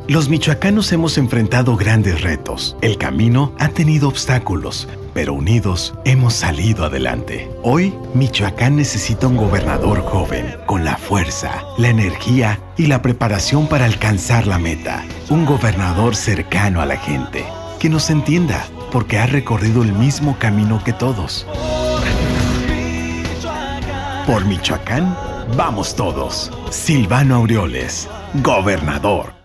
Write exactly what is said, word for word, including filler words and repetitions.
Los michoacanos hemos enfrentado grandes retos. El camino ha tenido obstáculos, pero unidos hemos salido adelante. Hoy, Michoacán necesita un gobernador joven, con la fuerza, la energía y la preparación para alcanzar la meta. Un gobernador cercano a la gente, que nos entienda, porque ha recorrido el mismo camino que todos. Por Michoacán, vamos todos. Silvano Aureoles, gobernador.